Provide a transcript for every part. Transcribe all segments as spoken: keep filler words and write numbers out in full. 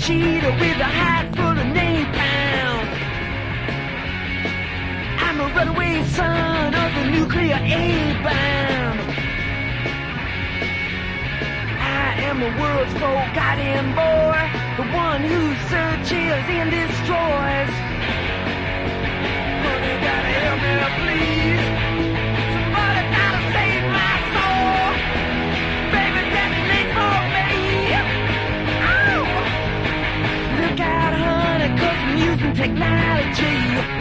cheetah with a hide full of napalm. I'm a runaway son of the nuclear A-bomb. I am the world's forgotten boy, the one who searches and destroys. Honey, gotta help me, please. Somebody gotta save my soul. Baby, detonate for me. Oh! Look out, honey, 'cause I'm using technology.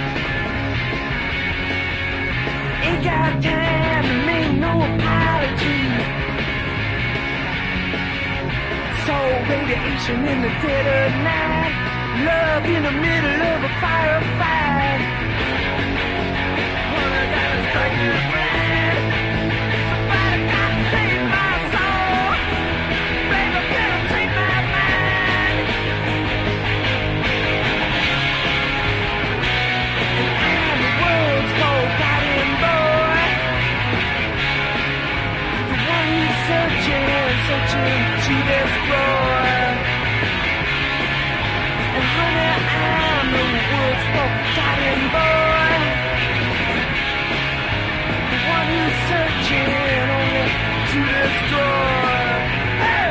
Ain't got time to make no apology. So radiation in the dead of night, love in the middle of a firefight. Honey, gotta strike me blind. Somebody gotta save my soul. Baby, better take my mind. And I'm the world's forgotten boy, the one who's searching, searching to destroy. And honey, I'm the world's forgotten boy, the one who's searching only to destroy. Hey!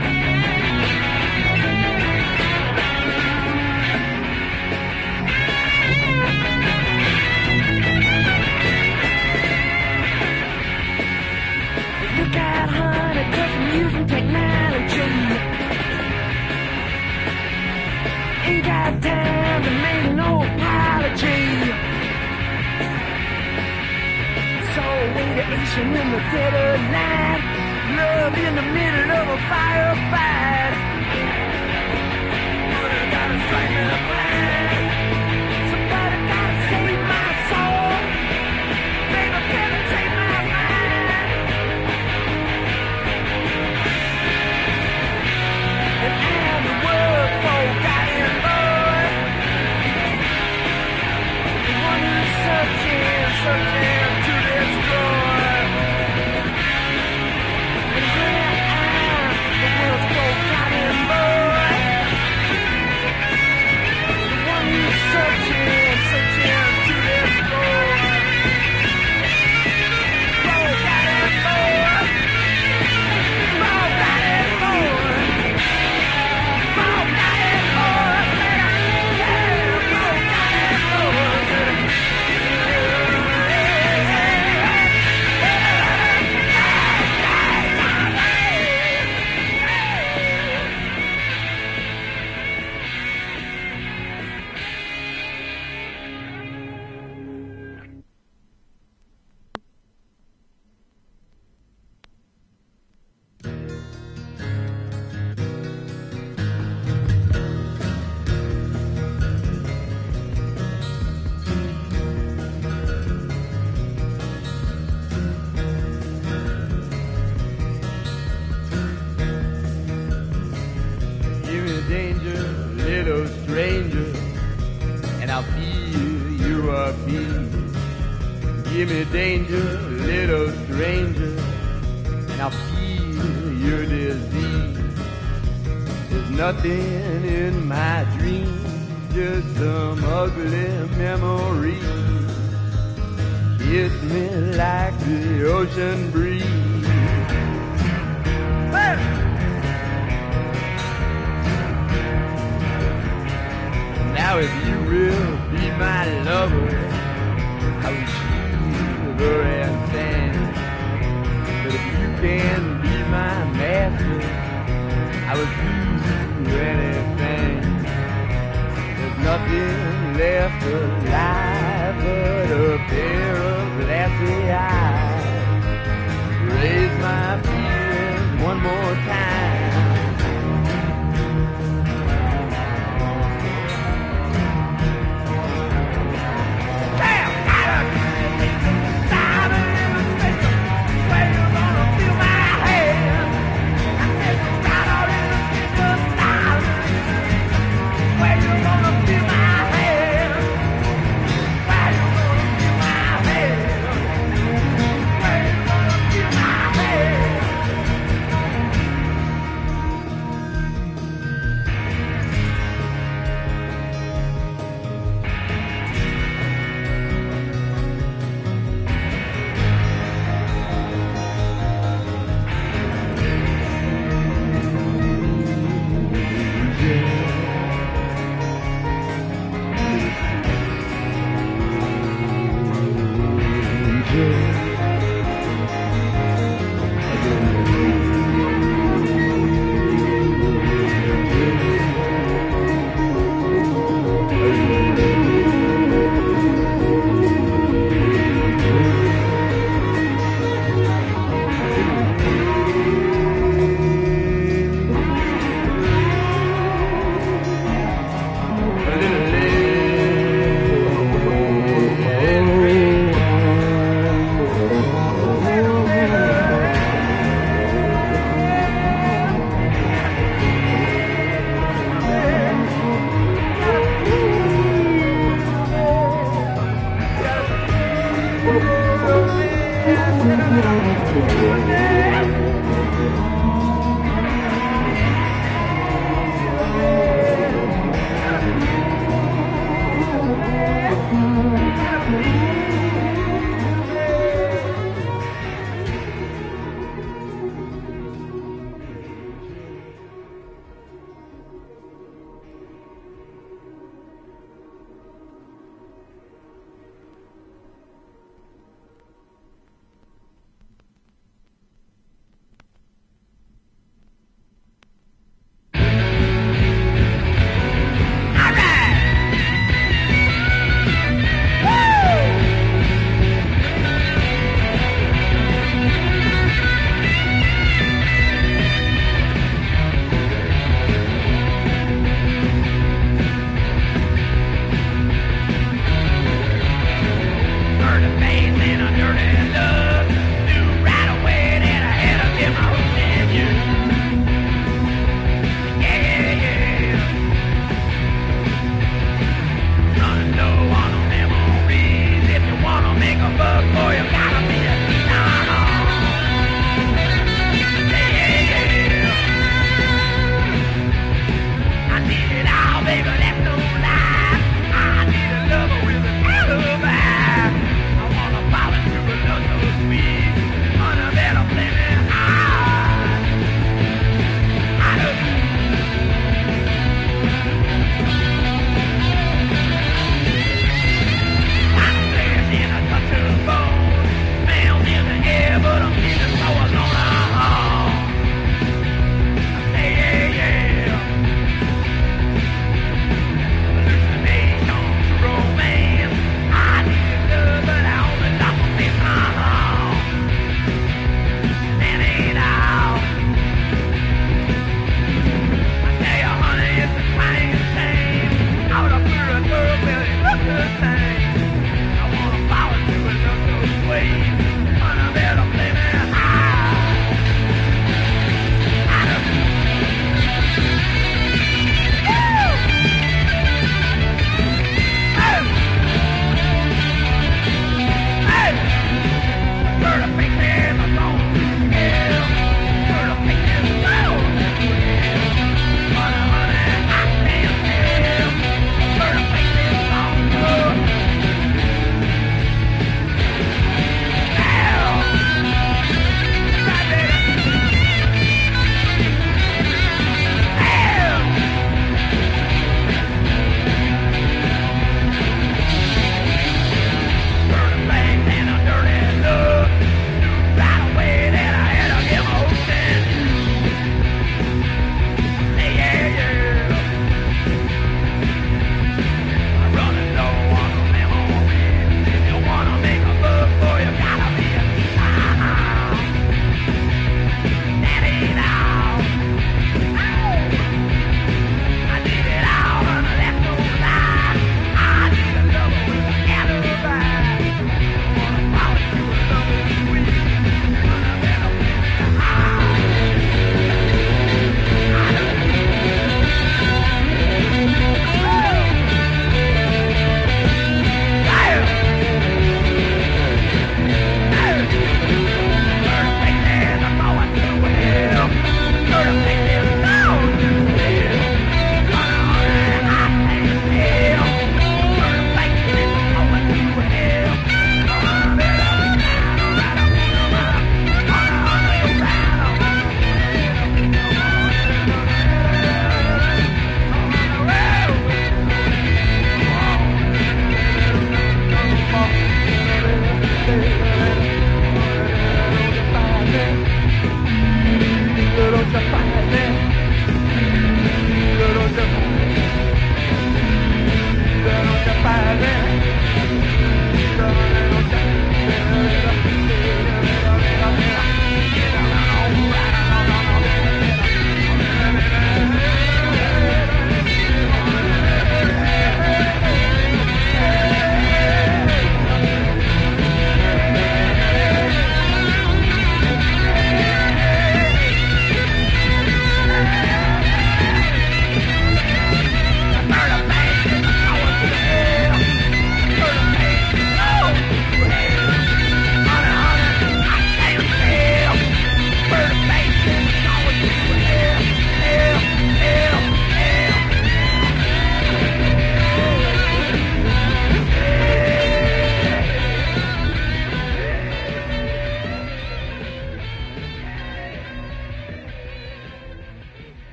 Look out, honey, 'cause I'm using technology. Ain't got time to make no apology. So radiation in the dead of night, love in the middle of a firefight. Honey, gotta strike me blind. Somebody gotta save my soul. Baby, better take my mind. And I'm the world's forgotten boy, the one who's searching, searching to destroy. And here I'm the world's forgotten boy, the one who's searching, searching to destroy. Forgotten boy, forgotten boy. Give me danger, little stranger, and I'll feel your disease. There's nothing in my dreams, just some ugly memories. Kiss me like the ocean breeze. Hey! Now if you will be my lover, I will shiver and stand. But if you can be my master, I will do anything. There's nothing left alive but a pair of glassy eyes. Raise my feelings one more time.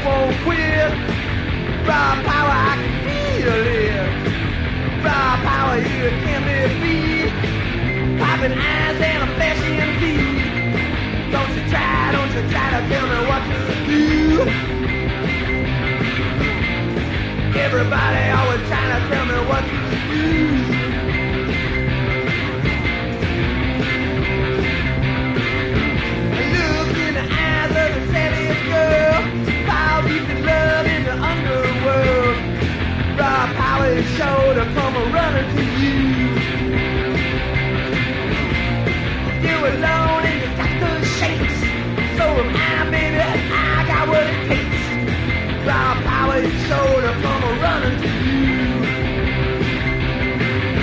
won't quit. Raw power, I can feel it. Raw power, you can be beat. Popping eyes and a flashing feet. Don't you try, don't you try to tell me what to do. Everybody always trying to tell me what to do. Look in the eyes of the saddest girl. Foul deep in love in the underworld. Raw power is sure to come running to you. You're alone and you got the shakes. So am I, baby, I got what it takes. Raw power is sure to come running to you.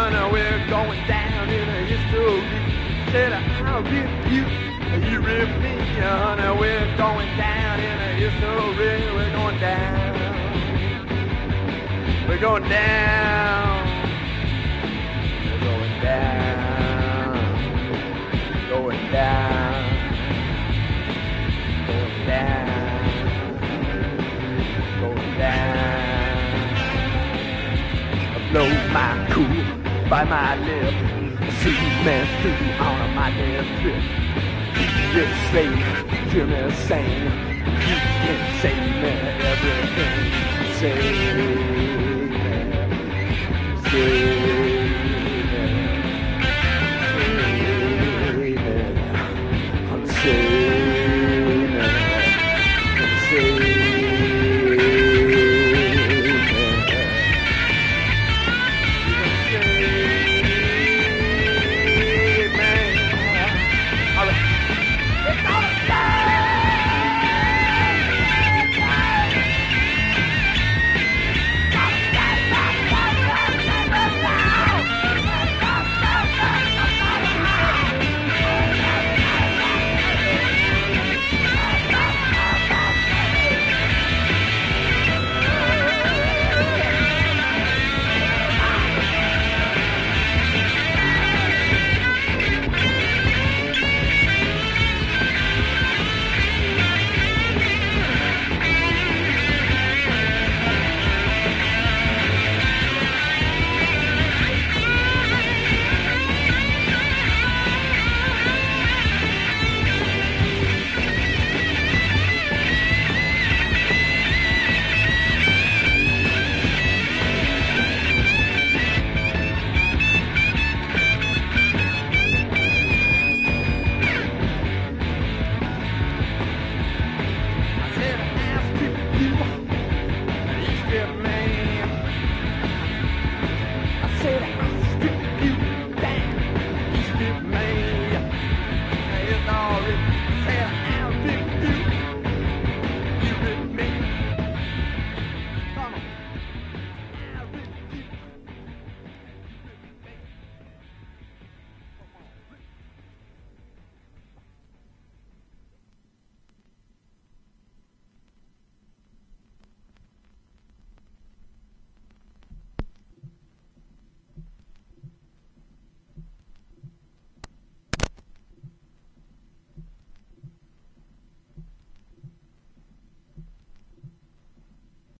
honey, we're going down in a history. Said I'll rip you, you rip me, honey, we're going down in a history. We're going down. We're going down. We're going down. Going down. Going down. Going down. I blow my cool by my lip. See man through on my left trip. Just say to me, saying you can say me everything. Say